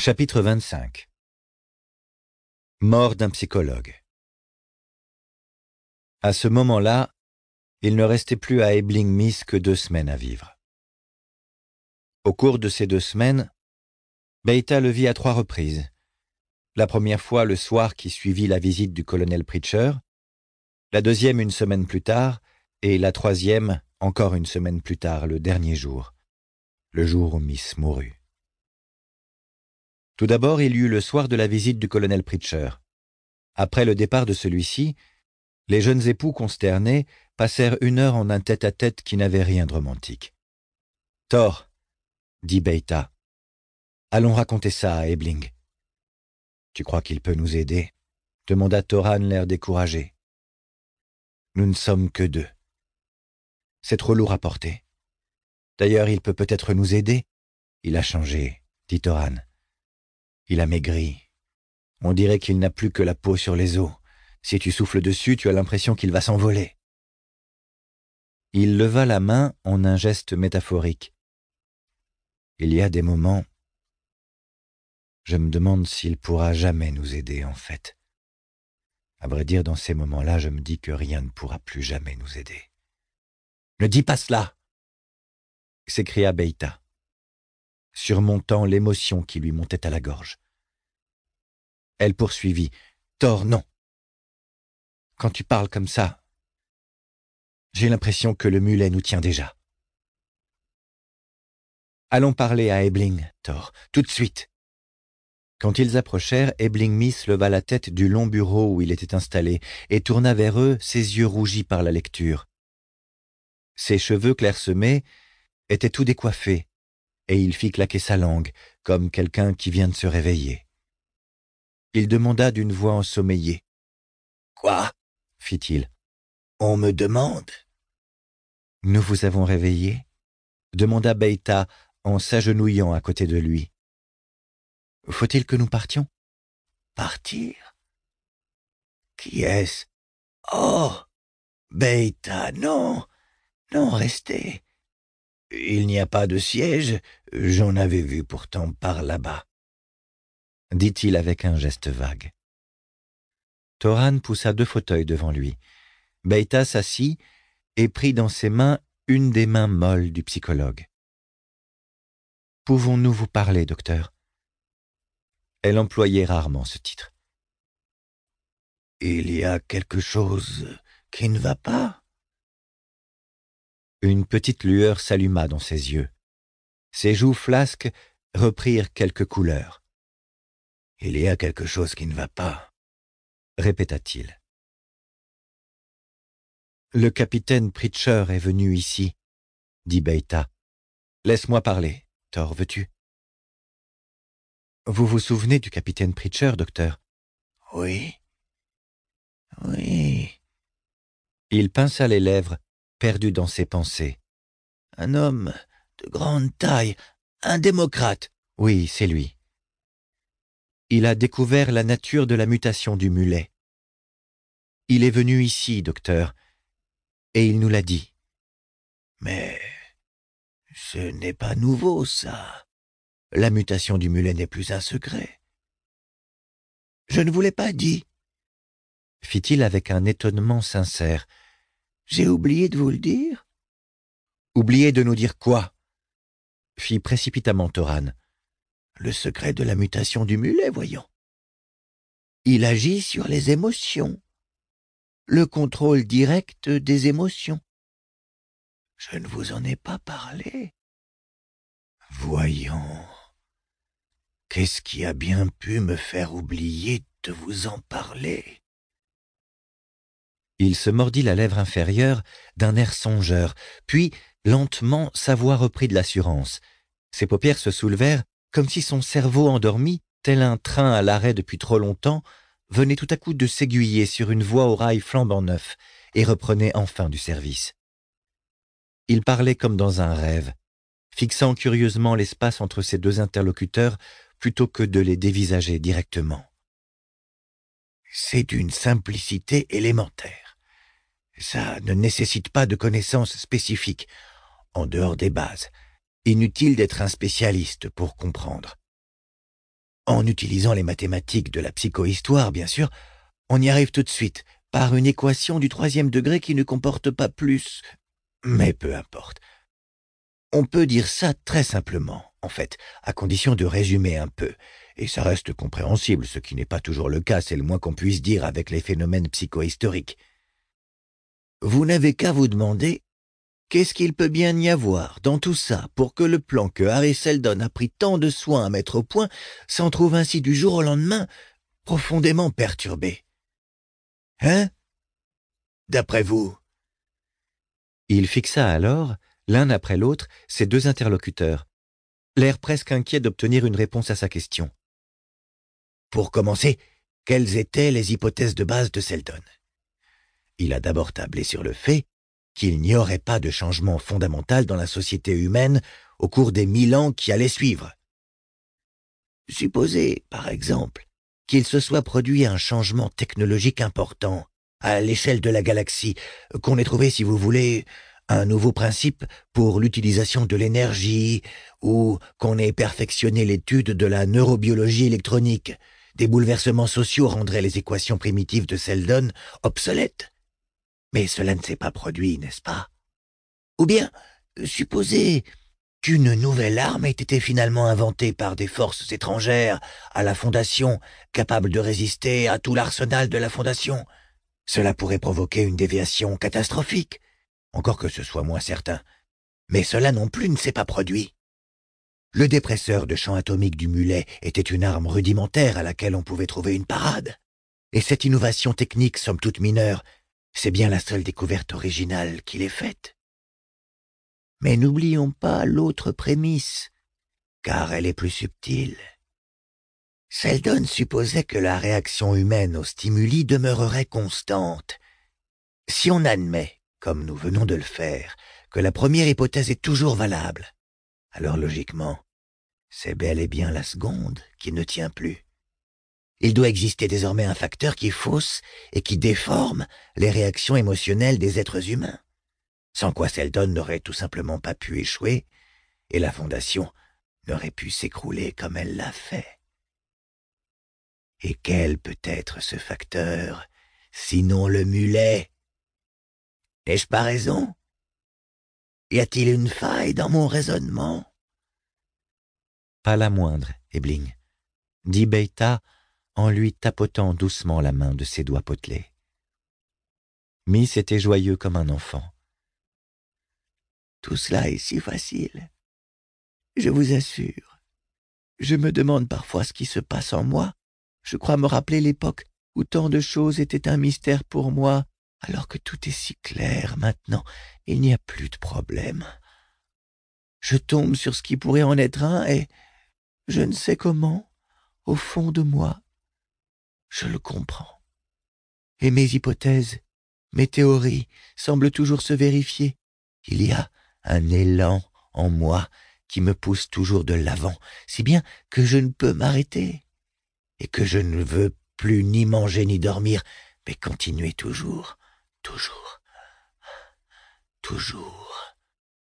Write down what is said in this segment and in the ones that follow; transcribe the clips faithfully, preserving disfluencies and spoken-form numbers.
Chapitre vingt-cinq. Mort d'un psychologue. À ce moment-là, il ne restait plus à Aibling Miss que deux semaines à vivre. Au cours de ces deux semaines, Beata le vit à trois reprises. La première fois le soir qui suivit la visite du colonel Preacher, la deuxième une semaine plus tard, et la troisième encore une semaine plus tard, le dernier jour, le jour où Miss mourut. Tout d'abord, il y eut le soir de la visite du colonel Preacher. Après le départ de celui-ci, les jeunes époux consternés passèrent une heure en un tête-à-tête qui n'avait rien de romantique. « Thor, » dit Beata, « allons raconter ça à Aibling. »« Tu crois qu'il peut nous aider ?» demanda Thoran, l'air découragé. « Nous ne sommes que deux. C'est trop lourd à porter. D'ailleurs, il peut peut-être nous aider. Il a changé, » dit Thoran. « Il a maigri. On dirait qu'il n'a plus que la peau sur les os. Si tu souffles dessus, tu as l'impression qu'il va s'envoler. » Il leva la main en un geste métaphorique. « Il y a des moments... Je me demande s'il pourra jamais nous aider, en fait. À vrai dire, dans ces moments-là, je me dis que rien ne pourra plus jamais nous aider. »« Ne dis pas cela !» s'écria Beata, surmontant l'émotion qui lui montait à la gorge. Elle poursuivit. « Thor, non. Quand tu parles comme ça, j'ai l'impression que le mulet nous tient déjà. Allons parler à Aibling, Thor, tout de suite. » Quand ils approchèrent, Aibling Miss leva la tête du long bureau où il était installé et tourna vers eux ses yeux rougis par la lecture. Ses cheveux clairsemés étaient tout décoiffés et il fit claquer sa langue comme quelqu'un qui vient de se réveiller. Il demanda d'une voix ensommeillée. « Quoi ?» fit-il. « On me demande ?» « Nous vous avons réveillé ?» demanda Beata en s'agenouillant à côté de lui. « Faut-il que nous partions ?»« Partir ? Qui est-ce ? Oh, Beata, non, non, restez. Il n'y a pas de siège, j'en avais vu pourtant par là-bas, » dit-il avec un geste vague. Thoran poussa deux fauteuils devant lui. Beata s'assit et prit dans ses mains une des mains molles du psychologue. « Pouvons-nous vous parler, docteur ?» Elle employait rarement ce titre. « Il y a quelque chose qui ne va pas ?» Une petite lueur s'alluma dans ses yeux. Ses joues flasques reprirent quelques couleurs. « Il y a quelque chose qui ne va pas », répéta-t-il. « Le capitaine Preacher est venu ici, » dit Beata. « Laisse-moi parler, Thor, veux-tu ? » « Vous vous souvenez du capitaine Preacher, docteur ?»« Oui, oui. » Il pinça les lèvres, perdu dans ses pensées. « Un homme de grande taille, un démocrate. »« Oui, c'est lui. Il a découvert la nature de la mutation du mulet. Il est venu ici, docteur, et il nous l'a dit. »« Mais ce n'est pas nouveau, ça. La mutation du mulet n'est plus un secret. »« Je ne vous l'ai pas dit, » fit-il avec un étonnement sincère. « J'ai oublié de vous le dire. »« Oublié de nous dire quoi ?» fit précipitamment Thoran. « Le secret de la mutation du mulet, voyons. Il agit sur les émotions. Le contrôle direct des émotions. Je ne vous en ai pas parlé. Voyons. Qu'est-ce qui a bien pu me faire oublier de vous en parler ?» Il se mordit la lèvre inférieure d'un air songeur, puis, lentement, sa voix reprit de l'assurance. Ses paupières se soulevèrent comme si son cerveau endormi, tel un train à l'arrêt depuis trop longtemps, venait tout à coup de s'aiguiller sur une voie au rail flambant neuf et reprenait enfin du service. Il parlait comme dans un rêve, fixant curieusement l'espace entre ses deux interlocuteurs plutôt que de les dévisager directement. C'est d'une simplicité élémentaire. Ça ne nécessite pas de connaissances spécifiques, en dehors des bases. Inutile d'être un spécialiste pour comprendre. En utilisant les mathématiques de la psychohistoire, bien sûr, on y arrive tout de suite, par une équation du troisième degré qui ne comporte pas plus. Mais peu importe. On peut dire ça très simplement, en fait, à condition de résumer un peu. Et ça reste compréhensible, ce qui n'est pas toujours le cas, c'est le moins qu'on puisse dire avec les phénomènes psychohistoriques. Vous n'avez qu'à vous demander qu'est-ce qu'il peut bien y avoir dans tout ça pour que le plan que Harry Seldon a pris tant de soin à mettre au point s'en trouve ainsi du jour au lendemain profondément perturbé. Hein? D'après vous? Il fixa alors, l'un après l'autre, ses deux interlocuteurs, l'air presque inquiet d'obtenir une réponse à sa question. Pour commencer, quelles étaient les hypothèses de base de Seldon? Il a d'abord tablé sur le fait qu'il n'y aurait pas de changement fondamental dans la société humaine au cours des mille ans qui allaient suivre. Supposez, par exemple, qu'il se soit produit un changement technologique important à l'échelle de la galaxie, qu'on ait trouvé, si vous voulez, un nouveau principe pour l'utilisation de l'énergie, ou qu'on ait perfectionné l'étude de la neurobiologie électronique. Des bouleversements sociaux rendraient les équations primitives de Seldon obsolètes. Mais cela ne s'est pas produit, n'est-ce pas? Ou bien, supposez qu'une nouvelle arme ait été finalement inventée par des forces étrangères à la Fondation, capable de résister à tout l'arsenal de la Fondation. Cela pourrait provoquer une déviation catastrophique, encore que ce soit moins certain. Mais cela non plus ne s'est pas produit. Le dépresseur de champ atomique du mulet était une arme rudimentaire à laquelle on pouvait trouver une parade. Et cette innovation technique, somme toute mineure, c'est bien la seule découverte originale qu'il ait faite. Mais n'oublions pas l'autre prémisse, car elle est plus subtile. Seldon supposait que la réaction humaine aux stimuli demeurerait constante. Si on admet, comme nous venons de le faire, que la première hypothèse est toujours valable, alors logiquement, c'est bel et bien la seconde qui ne tient plus. Il doit exister désormais un facteur qui fausse et qui déforme les réactions émotionnelles des êtres humains, sans quoi Seldon n'aurait tout simplement pas pu échouer et la Fondation n'aurait pu s'écrouler comme elle l'a fait. Et quel peut être ce facteur, sinon le mulet? N'ai-je pas raison? Y a-t-il une faille dans mon raisonnement? Pas la moindre, Ebling, dit Bêta en lui tapotant doucement la main de ses doigts potelés. Miss était joyeux comme un enfant. Tout cela est si facile. Je vous assure. Je me demande parfois ce qui se passe en moi. Je crois me rappeler l'époque où tant de choses étaient un mystère pour moi, alors que tout est si clair maintenant. Il n'y a plus de problème. Je tombe sur ce qui pourrait en être un et, je ne sais comment, au fond de moi, je le comprends. Et mes hypothèses, mes théories semblent toujours se vérifier. Il y a un élan en moi qui me pousse toujours de l'avant, si bien que je ne peux m'arrêter, et que je ne veux plus ni manger ni dormir, mais continuer toujours, toujours, toujours.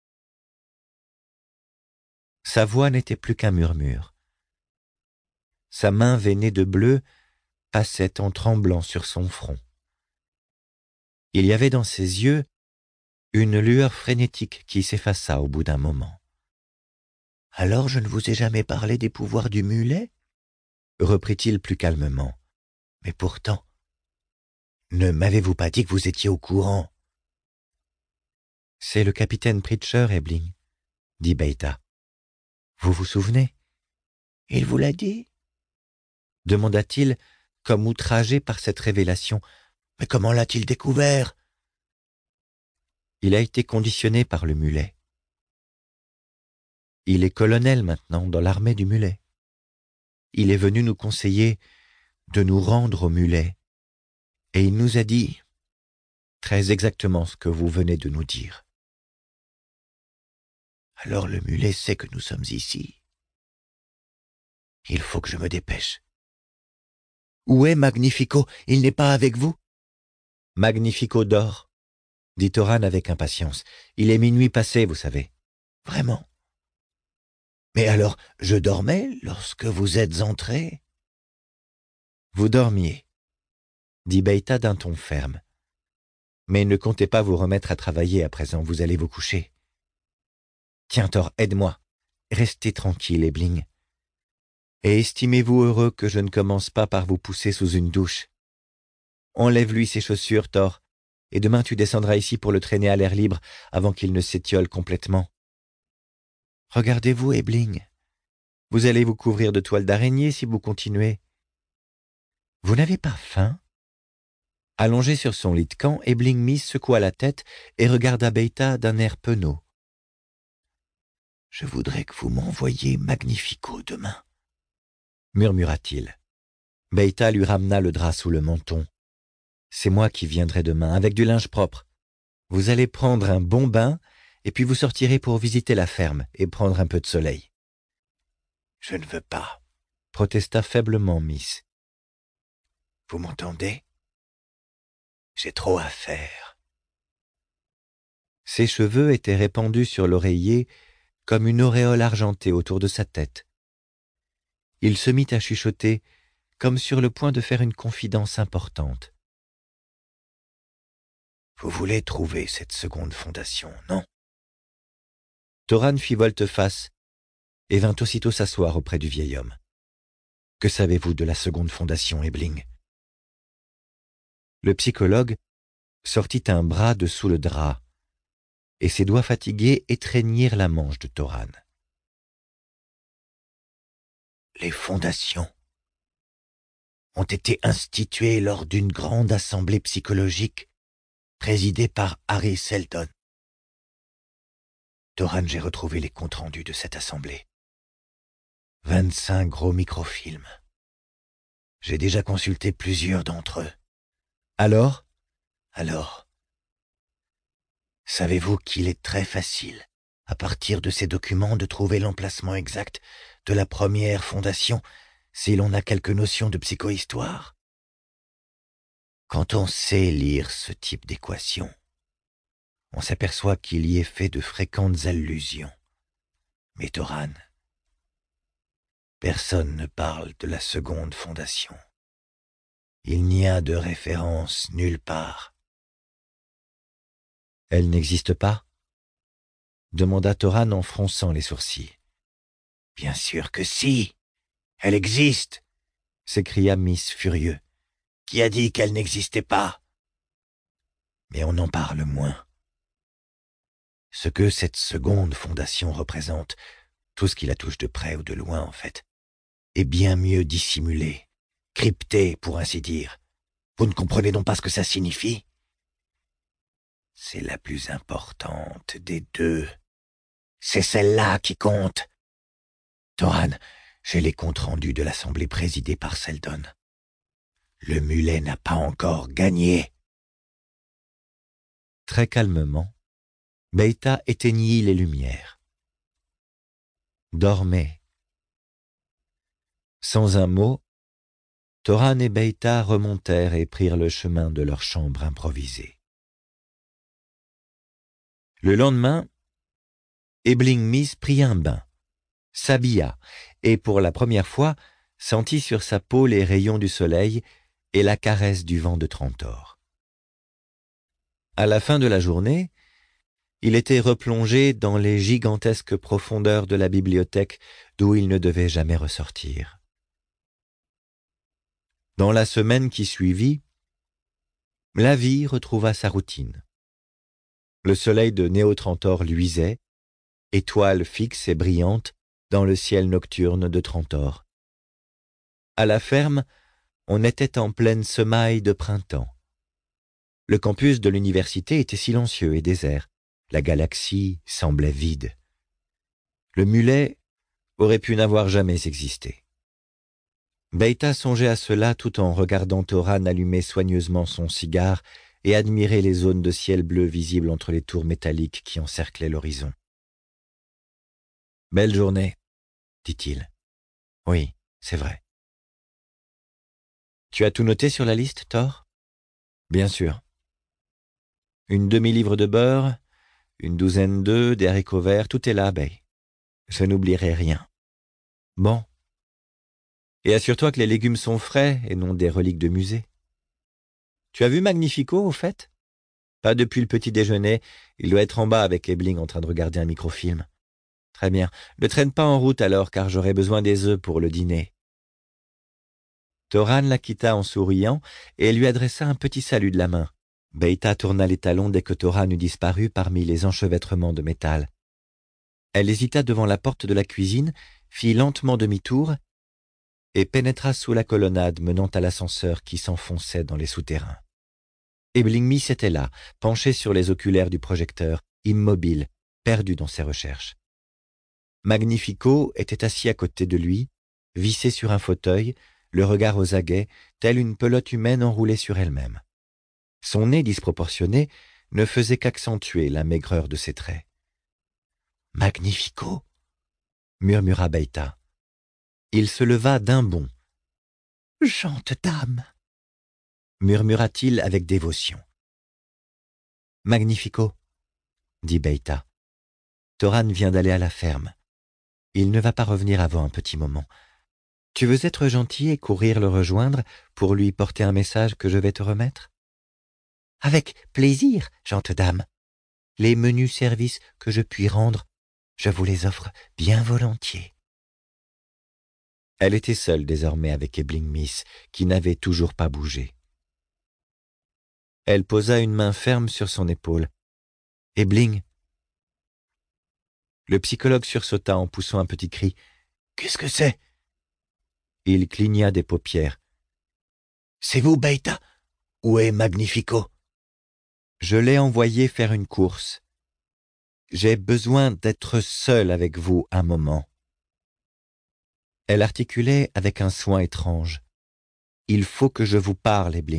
Sa voix n'était plus qu'un murmure. Sa main veinée de bleu passait en tremblant sur son front. Il y avait dans ses yeux une lueur frénétique qui s'effaça au bout d'un moment. « Alors je ne vous ai jamais parlé des pouvoirs du mulet ?» reprit-il plus calmement. « Mais pourtant, ne m'avez-vous pas dit que vous étiez au courant ?»« C'est le capitaine Preacher, Ebling, » dit Bêta. « Vous vous souvenez ?»« Il vous l'a dit ?» demanda-t-il, comme outragé par cette révélation. « Mais comment l'a-t-il découvert ?» Il a été conditionné par le mulet. Il est colonel maintenant dans l'armée du mulet. Il est venu nous conseiller de nous rendre au mulet, et il nous a dit très exactement ce que vous venez de nous dire. Alors le mulet sait que nous sommes ici. Il faut que je me dépêche. Où est Magnifico? Il n'est pas avec vous? Magnifico dort, dit Oran avec impatience. Il est minuit passé, vous savez. Vraiment? Mais alors, je dormais lorsque vous êtes entré? Vous dormiez, dit Beïta d'un ton ferme. Mais ne comptez pas vous remettre à travailler à présent, vous allez vous coucher. Tiens, Thor, aide-moi. Restez tranquille, Ebling. Et estimez-vous heureux que je ne commence pas par vous pousser sous une douche. Enlève-lui ses chaussures, Thor, et demain tu descendras ici pour le traîner à l'air libre avant qu'il ne s'étiole complètement. Regardez-vous, Ebling. Vous allez vous couvrir de toile d'araignée si vous continuez. Vous n'avez pas faim? Allongé sur son lit de camp, Ebling Miss secoua la tête et regarda Beïta d'un air penaud. « Je voudrais que vous m'envoyiez Magnifico demain, » murmura-t-il. Beïta lui ramena le drap sous le menton. « C'est moi qui viendrai demain, avec du linge propre. Vous allez prendre un bon bain, et puis vous sortirez pour visiter la ferme et prendre un peu de soleil. »« Je ne veux pas, » protesta faiblement Miss. « Vous m'entendez? J'ai trop à faire. » Ses cheveux étaient répandus sur l'oreiller comme une auréole argentée autour de sa tête. Il se mit à chuchoter, comme sur le point de faire une confidence importante. « Vous voulez trouver cette seconde fondation, non ?» Thoran fit volte-face et vint aussitôt s'asseoir auprès du vieil homme. « Que savez-vous de la seconde fondation, Ebling ?» Le psychologue sortit un bras de sous le drap, et ses doigts fatigués étreignirent la manche de Thoran. Les fondations ont été instituées lors d'une grande assemblée psychologique présidée par Harry Seldon. Thoran, j'ai retrouvé les comptes rendus de cette assemblée. vingt-cinq gros microfilms. J'ai déjà consulté plusieurs d'entre eux. Alors Alors savez-vous qu'il est très facile, à partir de ces documents, de trouver l'emplacement exact de la première fondation si l'on a quelques notions de psychohistoire? Quand on sait lire ce type d'équation, on s'aperçoit qu'il y est fait de fréquentes allusions. Mais Thoran, personne ne parle de la seconde fondation. Il n'y a de référence nulle part. Elle n'existe pas? Demanda Thoran en fronçant les sourcils. Bien sûr que si, elle existe, s'écria Miss furieux. Qui a dit qu'elle n'existait pas? Mais on en parle moins. Ce que cette seconde fondation représente, tout ce qui la touche de près ou de loin en fait, est bien mieux dissimulé, crypté pour ainsi dire. Vous ne comprenez donc pas ce que ça signifie? C'est la plus importante des deux. C'est celle-là qui compte. Thoran, j'ai les comptes rendus de l'assemblée présidée par Seldon. Le mulet n'a pas encore gagné. Très calmement, Beïta éteignit les lumières. Dormait. Sans un mot, Thoran et Beïta remontèrent et prirent le chemin de leur chambre improvisée. Le lendemain, Ebling Miss prit un bain, s'habilla et pour la première fois sentit sur sa peau les rayons du soleil et la caresse du vent de Trantor. À la fin de la journée, il était replongé dans les gigantesques profondeurs de la bibliothèque d'où il ne devait jamais ressortir. Dans la semaine qui suivit, la vie retrouva sa routine. Le soleil de Néo-Trantor luisait, étoile fixe et brillante dans le ciel nocturne de Trantor. À la ferme, on était en pleine semaille de printemps. Le campus de l'université était silencieux et désert. La galaxie semblait vide. Le mulet aurait pu n'avoir jamais existé. Beïta songeait à cela tout en regardant Thoran allumer soigneusement son cigare et admirer les zones de ciel bleu visibles entre les tours métalliques qui encerclaient l'horizon. « Belle journée, » dit-il. « Oui, c'est vrai. »« Tu as tout noté sur la liste, Thor ?»« Bien sûr. Une demi-livre de beurre, une douzaine d'œufs, des haricots verts, tout est là, Bey. Je n'oublierai rien. Bon. Et assure-toi que les légumes sont frais et non des reliques de musée. Tu as vu Magnifico, au fait? Pas depuis le petit déjeuner. Il doit être en bas avec Ebling en train de regarder un microfilm. Très bien. Ne traîne pas en route alors, car j'aurai besoin des œufs pour le dîner. Toran la quitta en souriant et lui adressa un petit salut de la main. Beïta tourna les talons dès que Toran eut disparu parmi les enchevêtrements de métal. Elle hésita devant la porte de la cuisine, fit lentement demi-tour et pénétra sous la colonnade menant à l'ascenseur qui s'enfonçait dans les souterrains. Ebling Miss était là, penché sur les oculaires du projecteur, immobile, perdu dans ses recherches. Magnifico était assis à côté de lui, vissé sur un fauteuil, le regard aux aguets, telle une pelote humaine enroulée sur elle-même. Son nez disproportionné ne faisait qu'accentuer la maigreur de ses traits. « Magnifico !» murmura Beïta. Il se leva d'un bond. « Gente dame !» murmura-t-il avec dévotion. « Magnifico !» dit Beïta. « Toran vient d'aller à la ferme. Il ne va pas revenir avant un petit moment. Tu veux être gentil et courir le rejoindre pour lui porter un message que je vais te remettre ?»« Avec plaisir, gente dame. Les menus services que je puis rendre, je vous les offre bien volontiers. » Elle était seule désormais avec Ebling Miss, qui n'avait toujours pas bougé. Elle posa une main ferme sur son épaule. « Ebling !» Le psychologue sursauta en poussant un petit cri. « Qu'est-ce que c'est ?» Il cligna des paupières. « C'est vous, Beïta? Où est Magnifico ?»« Je l'ai envoyé faire une course. J'ai besoin d'être seule avec vous un moment. » Elle articulait avec un soin étrange. « Il faut que je vous parle, Ebling. »